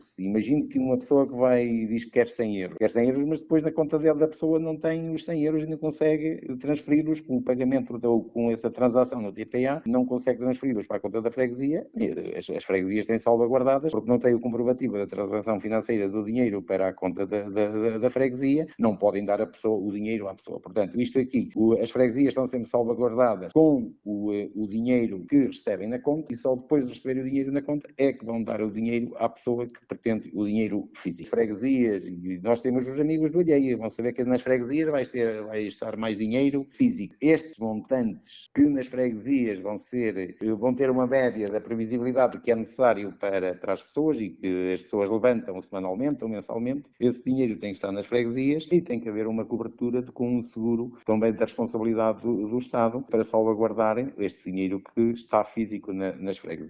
Se imagino que uma pessoa que vai e diz que quer 100 euros. Quer 100 euros, mas depois na conta dele da pessoa não tem os 100 euros e não consegue transferi-los com o pagamento ou com essa transação no TPA, não consegue transferi-los para a conta da freguesia. As freguesias têm salvaguardadas porque não têm o comprovativo da transação financeira do dinheiro para a conta da freguesia, não podem dar o dinheiro à pessoa. Portanto, isto aqui, as freguesias estão sempre salvaguardadas com o dinheiro que recebem na conta e só depois de receberem o dinheiro na conta é que vão dar o dinheiro à pessoa que pretende o dinheiro físico. Freguesias, e nós temos os amigos do alheio, vão saber que nas freguesias vai estar mais dinheiro físico. Estes montantes que nas freguesias vão ter uma média da previsibilidade que é necessário para as pessoas e que as pessoas levantam semanalmente ou mensalmente, esse dinheiro tem que estar nas freguesias e tem que haver uma cobertura com um seguro também da responsabilidade do Estado para salvaguardarem este dinheiro que está físico nas freguesias.